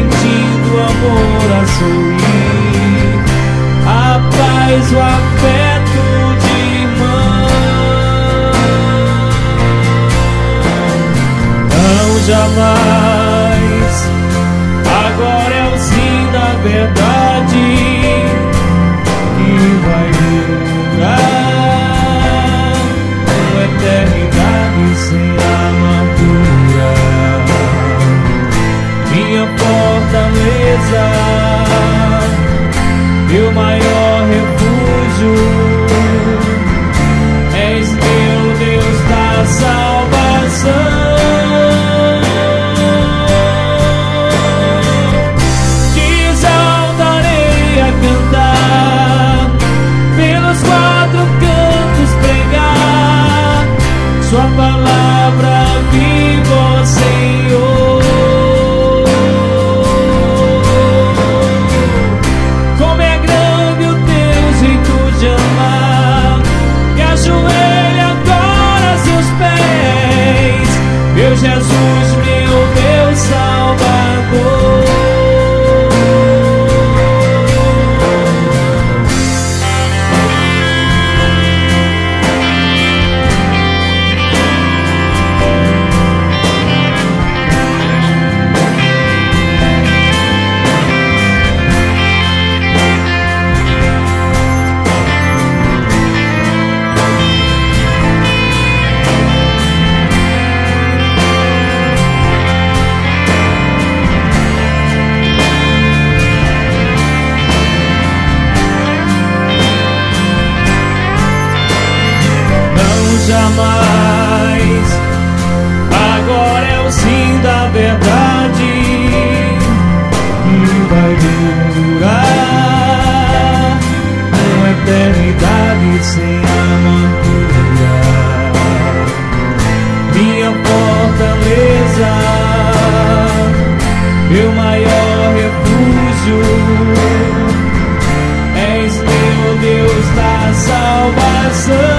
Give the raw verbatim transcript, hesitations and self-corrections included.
sentindo amor a sorrir, a paz, o afeto de irmão. Não, jamais, agora é o sim da verdade que vai durar uma eternidade sem amargura. Minha fortaleza, meu maior refúgio, és meu Deus da salvação. Te exaltarei a cantar, pelos quatro cantos pregar sua palavra viva, ó Senhor. Como é grande o teu jeito de amar, me ajoelho agora a seus pés, meu Jesus, meu Deus Salvador. Jamais, agora é o sim da verdade que vai durar uma eternidade sem amargura. Minha fortaleza, meu maior refúgio, és meu Deus da salvação.